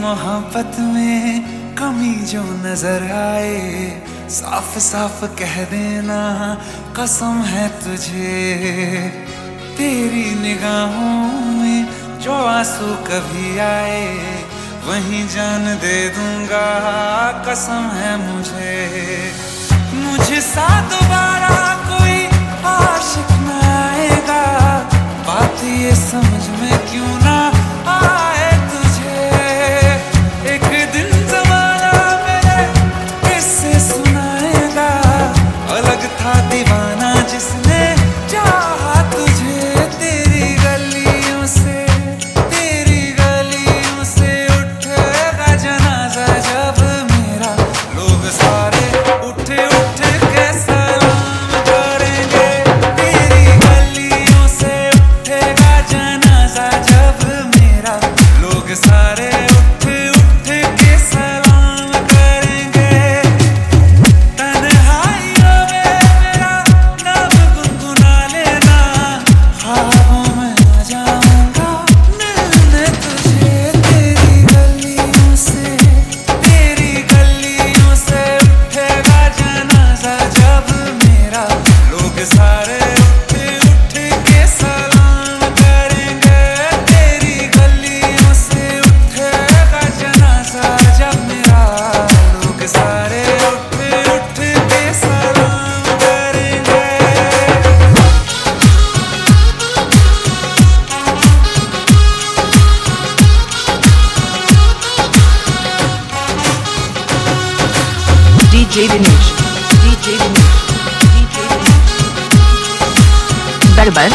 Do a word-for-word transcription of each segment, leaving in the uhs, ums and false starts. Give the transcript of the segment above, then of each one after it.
मोहब्बत में कमी जो नजर आए, साफ साफ कह देना कसम है तुझे। तेरी निगाहों में जो आंसू कभी आए, वहीं जान दे दूंगा कसम है मुझे। मुझे सा दोबारा कोई आशिक न आएगा, बात ये समझ में क्यों ना आए तुझे। एक दिन जमाना मेरे किस्से सुनाएगा, अलग था दीवाना जिसने चाहा तुझे। तेरी गलियों से तेरी गलियों से उठेगा जनाजा जब मेरा, लोग सारे उठे उठे के सलाम करेंगे। तेरी गलियों से उठेगा जनाजा जब मेरा, लोग सारे उठे उठे के सलाम करेंगे। तन्हाइयों में मेरा नाम गुनगुना लेना, ख्वाबों में आ जाऊंगा मिलने तुझे। तेरी गलियों से तेरी गलियों से उठेगा जनाजा जब मेरा, लोग सारे उठे उठे के सलाम करेंगे। तेरी गलियों से उठेगा जनाजा जब मेरा, लोग सारे उठे उठे के सलाम करेंगे। DJ Dinesh, DJ Dinesh, DJ Dinesh, बरबर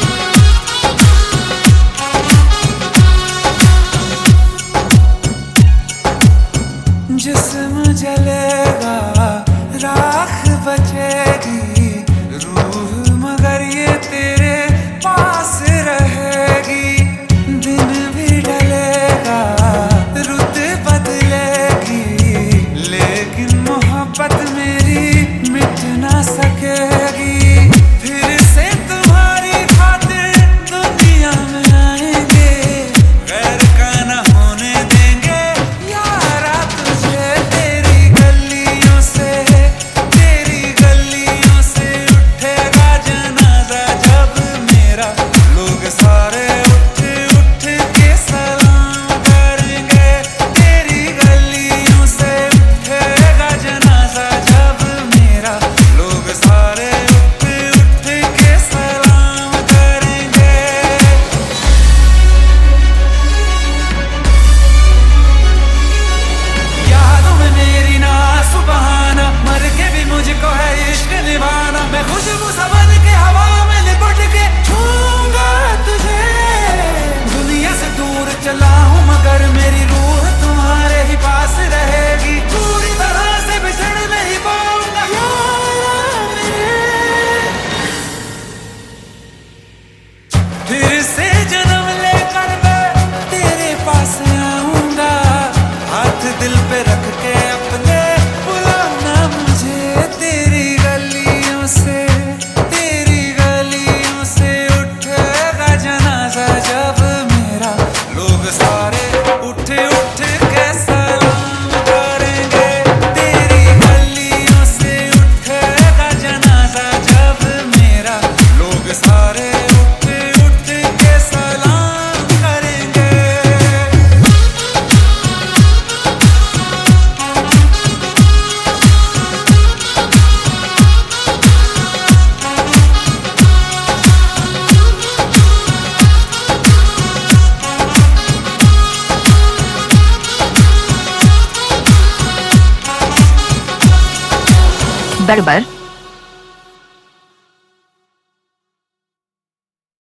जिस्म जलेगा राख बचेगी, रूह मगर ये तेरे पास रहेगी। दिन भी ढलेगा रुत बदलेगी, लेकिन मोहब्बत मेरी मिट ना सकेगी। फिर से तुम्हारी खातिर दुनिया में आएंगे, गैर का न होने देंगे यारा तुझे। तेरी गलियों से तेरी गलियों से उठेगा जनाजा जब मेरा, लोग सारे उठे उठे के सलाम करेंगे। तेरी गलियों से उठेगा जनाजा जब मेरा, लोग सारे उठे उठे के सलाम करेंगे। यादों में मेरी ना सुबहाना, मर के भी मुझको है इश्क निभाना। मैं खुशबू समझ के हवा में लिपट के छूंगा तुझे। दुनिया से दूर चला हूँ मगर मेरी रूह तुम्हारे ही पास रहेगी। पूरी तरह से बिछड़ नहीं पाऊंगा यारा मेरे। फिर से जन्म लेकर मैं तेरे पास आऊंगा, हाथ दिल पे रख के अपने बुलाना मुझे। तेरी गलियों से तेरी गलियों से उठेगा जनाजा जब मेरा, लोग सारे उठे उठे के सलाम करेंगे। तेरी गलियों से उठेगा जनाजा जब मेरा, लोग सारे उठे उठे के सलाम करेंगे। बरबर